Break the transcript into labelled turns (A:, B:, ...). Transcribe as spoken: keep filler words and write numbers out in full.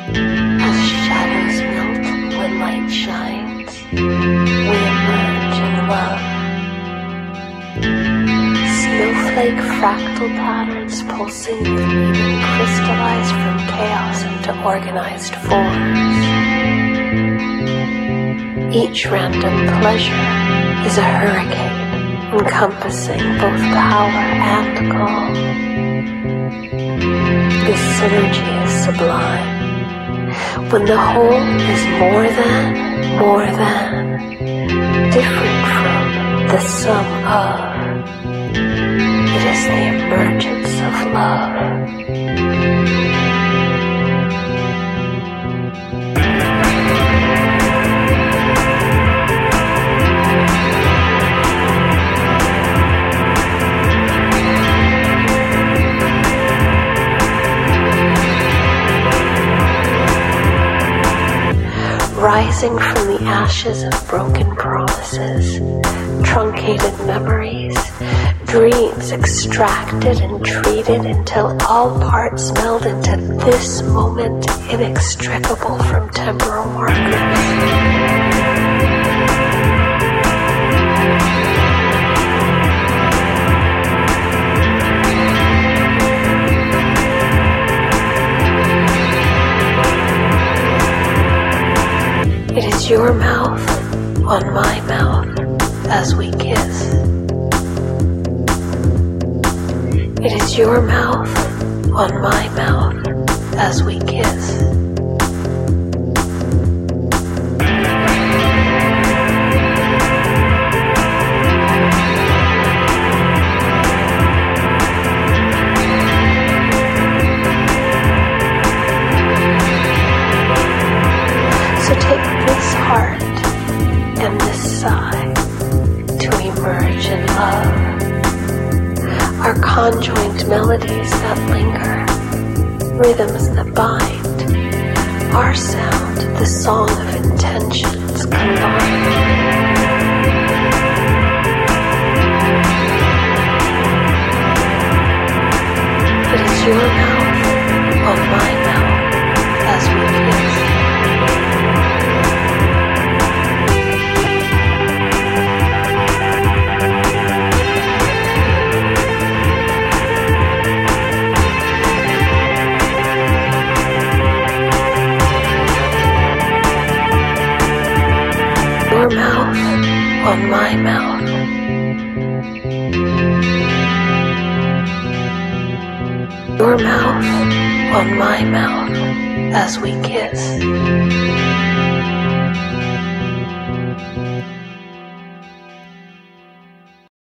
A: As shadows melt when light shines, we emerge in love. Snowflake fractal patterns pulsing with meaning crystallize from chaos into organized forms. Each random pleasure is a hurricane encompassing both power and calm. This synergy is sublime. When the whole is more than, more than, different from the sum of, it is the emergence of love. Rising from the ashes of broken promises, truncated memories, dreams extracted and treated until all parts meld into this moment inextricable from temporal markers. It is your mouth on my mouth as we kiss. It is your mouth on my mouth as we kiss. So take this heart and this sigh to emerge in love. Our conjoined melodies that linger, rhythms that bind, our sound, the song of intentions combined. It is your mouth on my mouth as we kiss. Your mouth on my mouth. Your mouth on my mouth as we kiss.